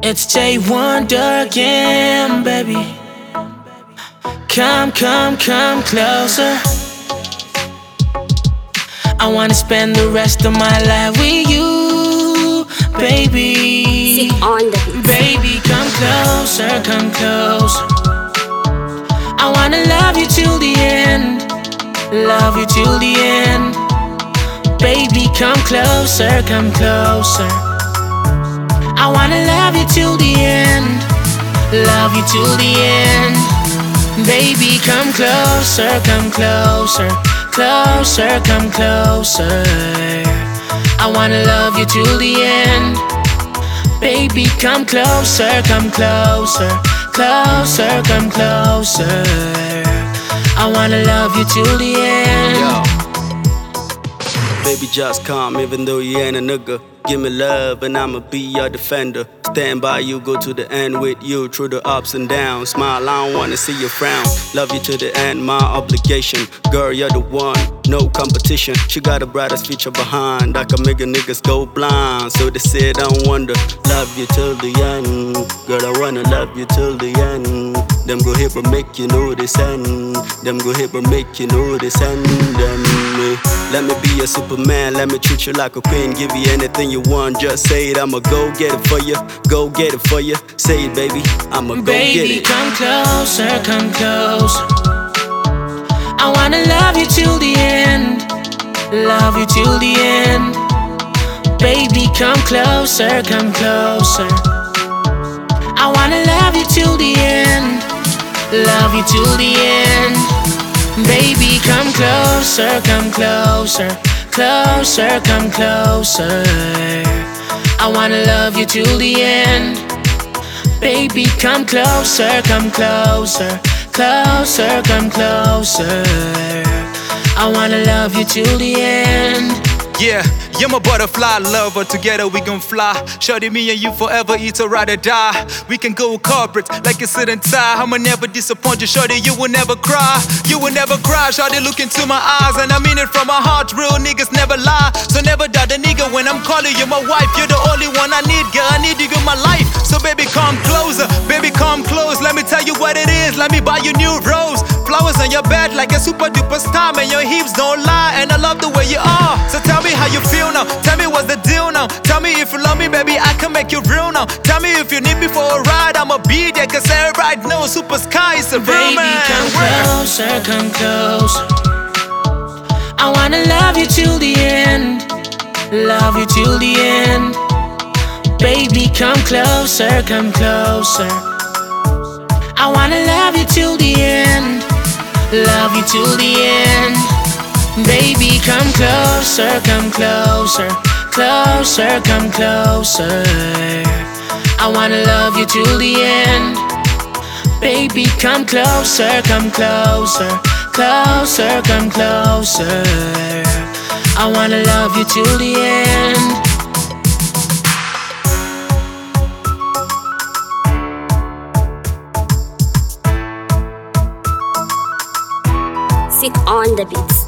It's J Wonder again, baby. Come closer. I wanna spend the rest of my life with you, baby. Sick on the beat. Baby, come closer, come closer. I wanna love you till the end, love you till the end. Baby, come closer, come closer. I wanna love you till the end, love you till the end. Baby, come closer, come closer. Closer, come closer. I wanna love you till the end. Baby, come closer, come closer. Closer, come closer. I wanna love you till the end. Yo. Baby, just come, even though you ain't a nigga. Give me love and I'ma be your defender. Stand by you, go to the end with you. Through the ups and downs, smile, I don't wanna see you frown. Love you to the end, my obligation. Girl, you're the one, no competition. She got the brightest future behind. I can make a niggas go blind, so they say don't wonder. Love you till the end, girl, I wanna love you till the end. Them go hit but make you know this end. Them go hit but make you know this end. Let me be your Superman, let me treat you like a queen. Give you anything you want, just say it, I'ma go get it for you. Go get it for you, say it baby, I'ma go get it. Baby, come closer, come closer. I wanna love you till the end, love you till the end. Baby, come closer, come closer. I wanna love you till the end, love you till the end. Baby, come closer, come closer. Closer, come closer. I wanna love you till the end. Baby, come closer, come closer. Closer, come closer. I wanna love you till the end. Yeah, you're my butterfly lover, together we gon' fly. Shorty, me and you forever, eat or ride or die. We can go corporate like a suit and tie. I'ma never disappoint you, shorty, you will never cry. You will never cry, shorty, look into my eyes. And I mean it from my heart, real niggas never lie. So never doubt the nigga when I'm calling you my wife. You're the only one I need, girl, I need you in my life. So baby, come closer, baby, come close. Let me tell you what it is, let me buy you new rose. Flowers on your bed like a super duper star. Man, your hips don't lie, and I love the way you are. So tell me how you feel now, tell me what's the deal now. Tell me if you love me, baby, I can make you real now. Tell me if you need me for a ride, I'ma be there. Cause everybody knows Super Sky is a real man. Baby, come closer, come closer. I wanna love you till the end, love you till the end. Baby, come closer, come closer. I wanna love you till the end, love you till the end. Baby, come closer, come closer. Closer, come closer. I wanna love you till the end. Baby, come closer, come closer. Closer, come closer. I wanna love you till the end. Sick on the beats.